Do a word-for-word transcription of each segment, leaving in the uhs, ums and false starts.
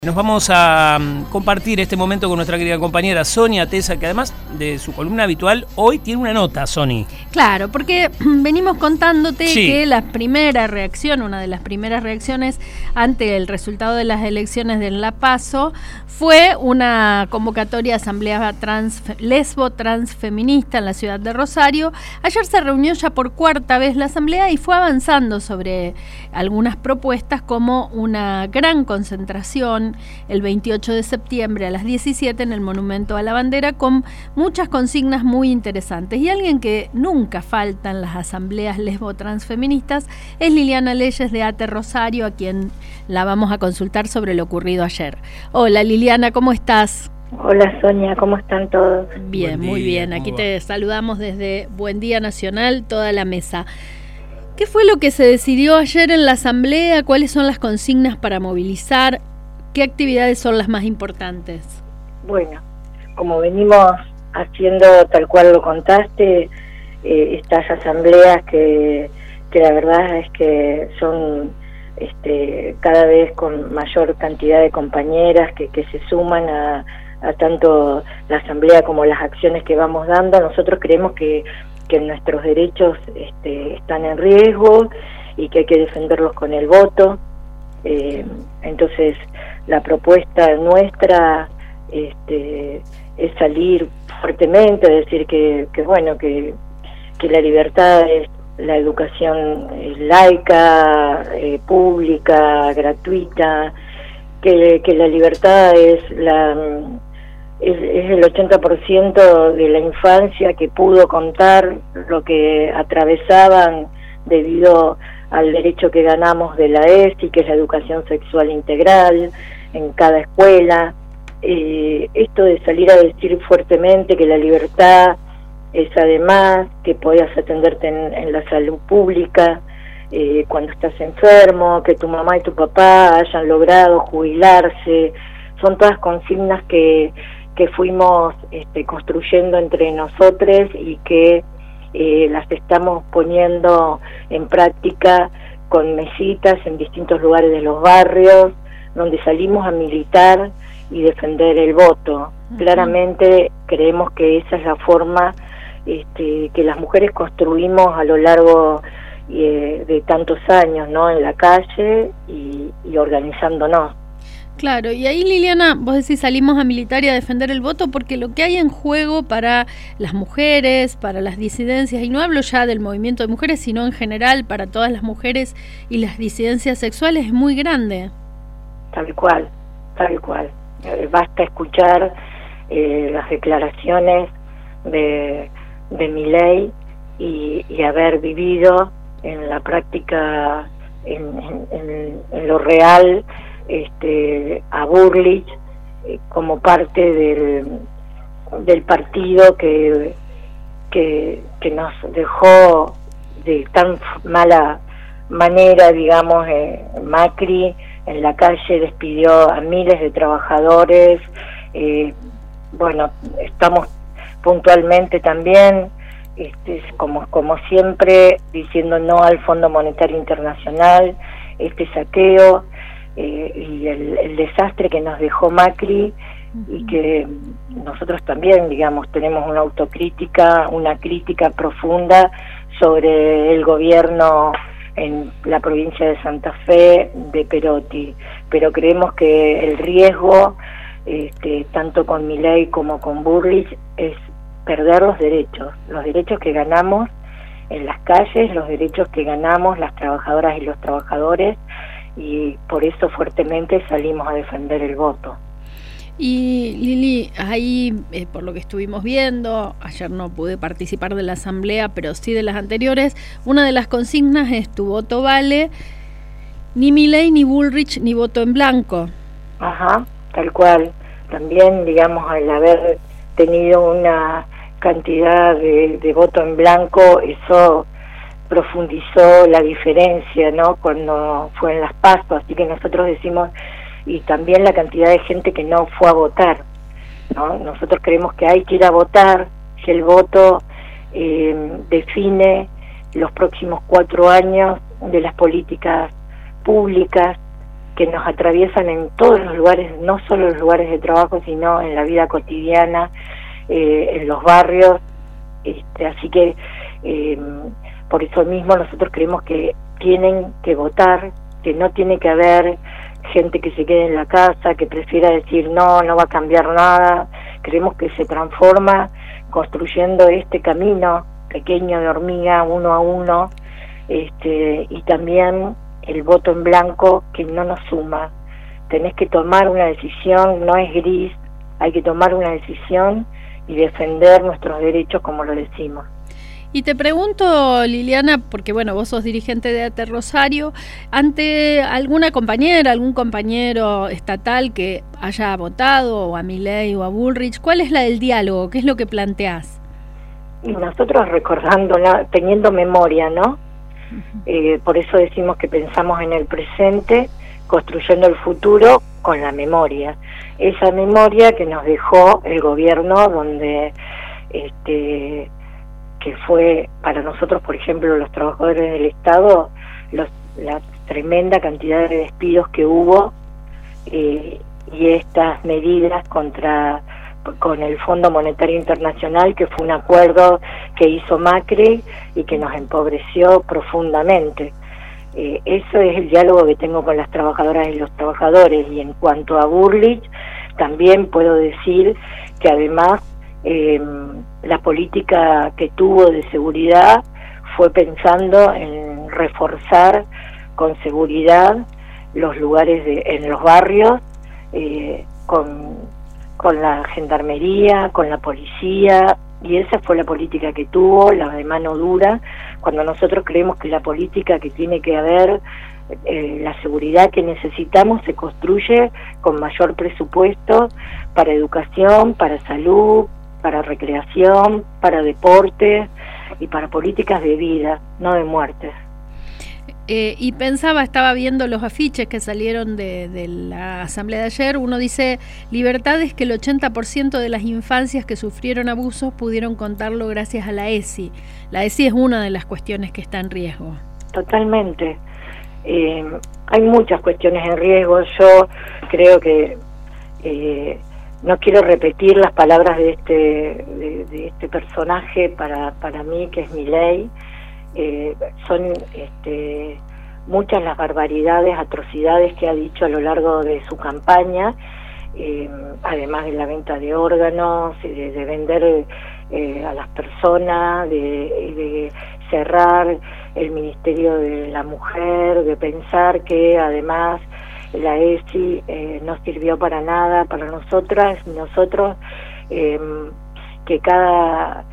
Nos vamos a compartir este momento con nuestra querida compañera Sonia Tesa, que además de su columna habitual, hoy tiene una nota, Sony. Claro, porque venimos contándote sí. que la primera reacción, una de las primeras reacciones ante el resultado de las elecciones de La Paso, fue una convocatoria de asamblea trans, lesbo transfeminista en la ciudad de Rosario. Ayer se reunió ya por cuarta vez la asamblea y fue avanzando sobre algunas propuestas como una gran concentración el veintiocho de septiembre a las diecisiete en el Monumento a la Bandera, con muchas consignas muy interesantes. Y alguien que nunca falta en las asambleas lesbo-transfeministas es Liliana Leyes de ATE Rosario, a quien la vamos a consultar sobre lo ocurrido ayer. Hola Liliana, ¿cómo estás? Hola Sonia, ¿cómo están todos? Bien, día, muy bien. Aquí va? Te saludamos desde Buen Día Nacional, toda la mesa. ¿Qué fue lo que se decidió ayer en la asamblea? ¿Cuáles son las consignas para movilizar? ¿Qué actividades son las más importantes? Bueno, como venimos haciendo tal cual lo contaste, eh, estas asambleas que, que la verdad es que son este, cada vez con mayor cantidad de compañeras que, que se suman a, a tanto la asamblea como las acciones que vamos dando. Nosotros creemos que, que nuestros derechos este, están en riesgo y que hay que defenderlos con el voto. Eh, entonces la propuesta nuestra este, es salir fuertemente, decir que, que bueno, que, que la libertad es la educación es laica, eh, pública, gratuita, que, que la libertad es la es, es el ochenta por ciento de la infancia que pudo contar lo que atravesaban debido al derecho que ganamos de la E S I, que es la educación sexual integral en cada escuela. Eh, esto de salir a decir fuertemente que la libertad es además que podías atenderte en, en la salud pública eh, cuando estás enfermo, que tu mamá y tu papá hayan logrado jubilarse, son todas consignas que, que fuimos este, construyendo entre nosotros y que Eh, las estamos poniendo en práctica con mesitas en distintos lugares de los barrios, donde salimos a militar y defender el voto. Uh-huh. Claramente creemos que esa es la forma este, que las mujeres construimos a lo largo eh, de tantos años, ¿no? En la calle y, y organizándonos. Claro, y ahí Liliana, vos decís salimos a militar y a defender el voto porque lo que hay en juego para las mujeres, para las disidencias, y no hablo ya del movimiento de mujeres, sino en general para todas las mujeres y las disidencias sexuales, es muy grande. Tal cual, tal cual. Eh, basta escuchar eh, las declaraciones de, de Milei y, y haber vivido en la práctica, en, en, en, en lo real, Este, a Burlich eh, como parte del, del partido que, que, que nos dejó de tan mala manera, digamos, eh, Macri en la calle despidió a miles de trabajadores. Eh, bueno, estamos puntualmente también, este, como, como siempre, diciendo no al Fondo Monetario Internacional, este saqueo, Eh, y el, el desastre que nos dejó Macri, uh-huh. y que nosotros también, digamos, tenemos una autocrítica, una crítica profunda sobre el gobierno en la provincia de Santa Fe de Perotti, pero creemos que el riesgo, este, tanto con Milei como con Burlich, es perder los derechos, los derechos que ganamos en las calles, los derechos que ganamos las trabajadoras y los trabajadores, y por eso fuertemente salimos a defender el voto. Y Lili, ahí eh, por lo que estuvimos viendo, ayer no pude participar de la asamblea, pero sí de las anteriores, una de las consignas es tu voto vale, ni Milei, ni Bullrich, ni voto en blanco. Ajá, tal cual. También, digamos, al haber tenido una cantidad de, de voto en blanco, eso profundizó la diferencia, ¿no? Cuando fue en las PASO, así que nosotros decimos, y también la cantidad de gente que no fue a votar, ¿no? Nosotros creemos que hay que ir a votar, que el voto eh, define los próximos cuatro años de las políticas públicas que nos atraviesan en todos los lugares, no solo en los lugares de trabajo, sino en la vida cotidiana, eh, en los barrios. Este, así que eh, por eso mismo nosotros creemos que tienen que votar, que no tiene que haber gente que se quede en la casa, que prefiera decir no, no va a cambiar nada. Creemos que se transforma construyendo este camino pequeño de hormiga, uno a uno, este, y también el voto en blanco que no nos suma. Tenés que tomar una decisión, no es gris, hay que tomar una decisión y defender nuestros derechos como lo decimos. Y te pregunto, Liliana, porque bueno, vos sos dirigente de A T E Rosario, ante alguna compañera, algún compañero estatal que haya votado, o a Milei o a Bullrich, ¿cuál es la del diálogo? ¿Qué es lo que planteás? Y nosotros recordando, teniendo memoria, ¿no? Uh-huh. Eh, por eso decimos que pensamos en el presente, construyendo el futuro con la memoria. Esa memoria que nos dejó el gobierno, donde este que fue para nosotros, por ejemplo, los trabajadores del Estado, los, la tremenda cantidad de despidos que hubo, eh, y estas medidas contra con el Fondo Monetario Internacional, que fue un acuerdo que hizo Macri y que nos empobreció profundamente. Eh, eso es el diálogo que tengo con las trabajadoras y los trabajadores. Y en cuanto a Bullrich, también puedo decir que además eh, la política que tuvo de seguridad fue pensando en reforzar con seguridad los lugares de, en los barrios, eh, con, con la gendarmería, con la policía, y esa fue la política que tuvo, la de mano dura, cuando nosotros creemos que la política que tiene que haber, eh, la seguridad que necesitamos, se construye con mayor presupuesto para educación, para salud, para recreación, para deporte y para políticas de vida, no de muertes. Eh, y pensaba, estaba viendo los afiches que salieron de, de la asamblea de ayer. Uno dice, libertad es que el ochenta por ciento de las infancias que sufrieron abusos pudieron contarlo gracias a la E S I. La E S I es una de las cuestiones que está en riesgo. Totalmente. Eh, hay muchas cuestiones en riesgo. Yo creo que eh, no quiero repetir las palabras de este de, de este personaje para para mí, que es Milei. Eh, son este, muchas las barbaridades, atrocidades que ha dicho a lo largo de su campaña, eh, además de la venta de órganos, de, de vender eh, a las personas, de, de cerrar el Ministerio de la Mujer, de pensar que además la E S I eh, no sirvió para nada para nosotras, nosotros, eh, que cada...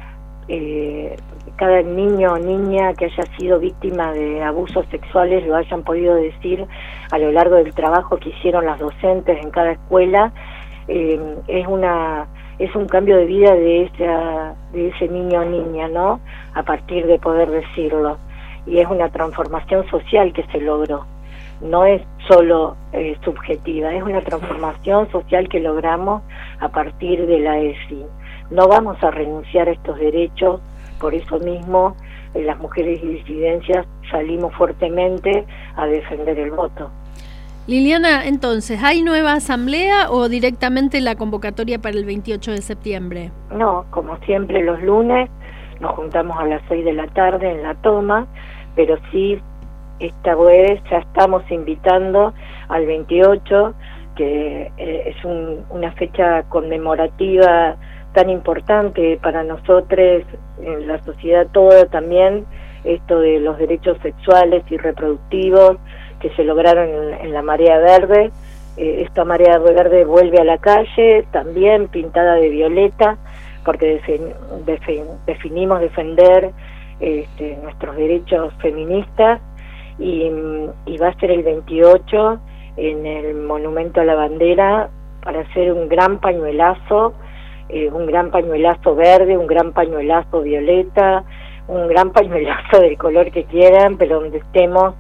Eh, cada niño o niña que haya sido víctima de abusos sexuales lo hayan podido decir a lo largo del trabajo que hicieron las docentes en cada escuela. Eh, es una es un cambio de vida de esa de ese niño o niña, ¿no? A partir de poder decirlo, y es una transformación social que se logró, no es solo eh, subjetiva, es una transformación social que logramos a partir de la E S I. No vamos a renunciar a estos derechos. Por eso mismo, eh, las mujeres y disidencias salimos fuertemente a defender el voto. Liliana, entonces, ¿hay nueva asamblea o directamente la convocatoria para el veintiocho de septiembre? No, como siempre los lunes nos juntamos a las seis de la tarde en la toma, pero sí, esta vez ya estamos invitando al veintiocho, que eh, es un, una fecha conmemorativa tan importante para nosotros, en la sociedad toda también, esto de los derechos sexuales y reproductivos que se lograron en, en la Marea Verde. Eh, esta Marea Verde vuelve a la calle, también pintada de violeta, porque defin, defin, definimos defender este, nuestros derechos feministas, y, y va a ser el veintiocho en el Monumento a la Bandera, para hacer un gran pañuelazo, Eh, un gran pañuelazo verde, un gran pañuelazo violeta, un gran pañuelazo del color que quieran, pero donde estemos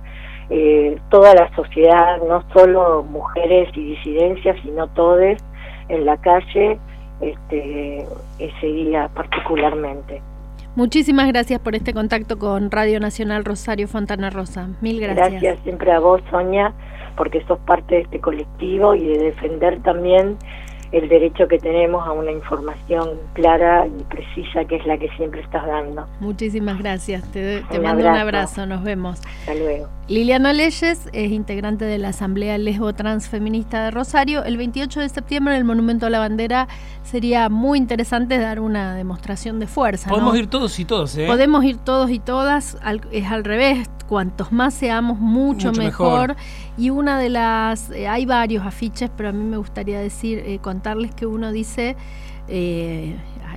eh, toda la sociedad, no solo mujeres y disidencias, sino todes en la calle este, ese día particularmente. Muchísimas gracias por este contacto con Radio Nacional Rosario Fontana Rosa. Mil gracias. Gracias siempre a vos, Sonia, porque sos parte de este colectivo y de defender también el derecho que tenemos a una información clara y precisa, que es la que siempre estás dando. Muchísimas gracias. Te, te un mando abrazo. un abrazo. Nos vemos. Hasta luego. Liliana Leyes es integrante de la Asamblea Lesbo Trans Feminista de Rosario. El veintiocho de septiembre en el Monumento a la Bandera sería muy interesante dar una demostración de fuerza. Podemos ¿no? ir todos y todos, ¿eh? Podemos ir todos y todas, al, es al revés, cuantos más seamos, mucho, Mucho mejor. mejor. Y una de las, eh, hay varios afiches, pero a mí me gustaría decir, eh, contarles que uno dice, eh,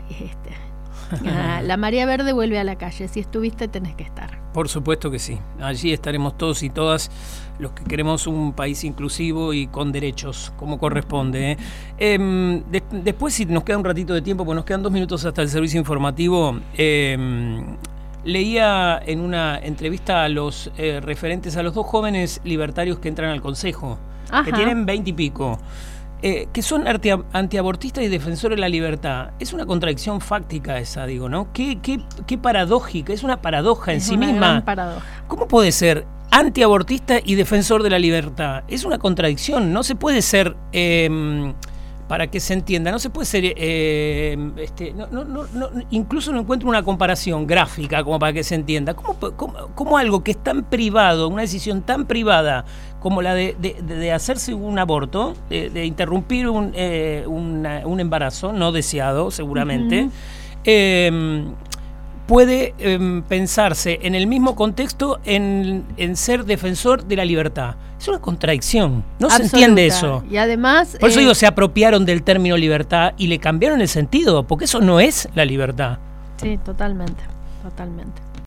este, ah, la marea verde vuelve a la calle, si estuviste tenés que estar. Por supuesto que sí. Allí estaremos todos y todas los que queremos un país inclusivo y con derechos, como corresponde. ¿eh? Eh, de, después, si nos queda un ratito de tiempo, pues nos quedan dos minutos hasta el servicio informativo, eh, leía en una entrevista a los eh, referentes, a los dos jóvenes libertarios que entran al Consejo, Ajá. que tienen veinte y pico. Eh, que son anti, antiabortistas y defensores de la libertad. Es una contradicción fáctica esa, digo, ¿no? Qué, qué, qué paradójica, es una paradoja en Es sí una misma. gran paradoja. ¿Cómo puede ser antiabortista y defensor de la libertad? Es una contradicción, no se puede ser, eh, para que se entienda, no se puede ser, eh, este, no, no, no, no, incluso no encuentro una comparación gráfica como para que se entienda. ¿Cómo, cómo, cómo algo que es tan privado, una decisión tan privada como la de, de, de hacerse un aborto, de, de interrumpir un, eh, una, un embarazo no deseado, seguramente, uh-huh. eh, puede eh, pensarse en el mismo contexto en, en ser defensor de la libertad? Es una contradicción, no Absoluta. Se entiende eso. Y además, por eso eh, digo, se apropiaron del término libertad y le cambiaron el sentido, porque eso no es la libertad. Sí, totalmente, totalmente.